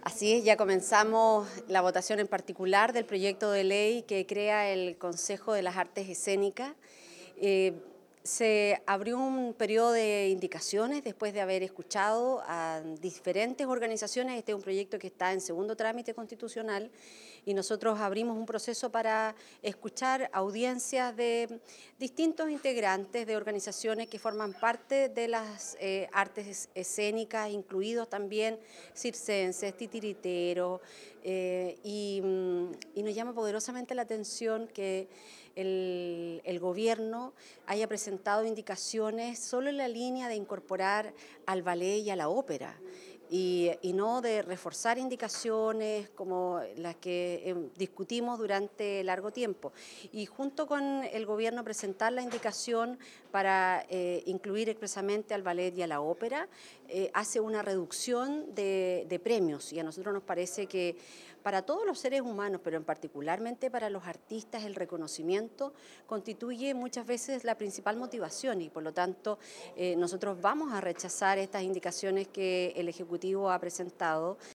Así es, ya comenzamos la votación en particular del proyecto de ley que crea el Consejo de las Artes Escénicas. Eh, Se abrió un periodo de indicaciones después de haber escuchado a diferentes organizaciones. Este es un proyecto que está en segundo trámite constitucional y nosotros abrimos un proceso para escuchar audiencias de distintos integrantes de organizaciones que forman parte de las artes escénicas, incluidos también circenses, titiriteros, y nos llama poderosamente la atención que el gobierno haya presentado indicaciones solo en la línea de incorporar al ballet y a la ópera. Y no de reforzar indicaciones como las que discutimos durante largo tiempo. Y junto con el gobierno presentar la indicación para incluir expresamente al ballet y a la ópera, hace una reducción de premios. Y a nosotros nos parece que para todos los seres humanos, pero en particularmente para los artistas, el reconocimiento constituye muchas veces la principal motivación y por lo tanto nosotros vamos a rechazar estas indicaciones que el Ejecutivo ha presentado.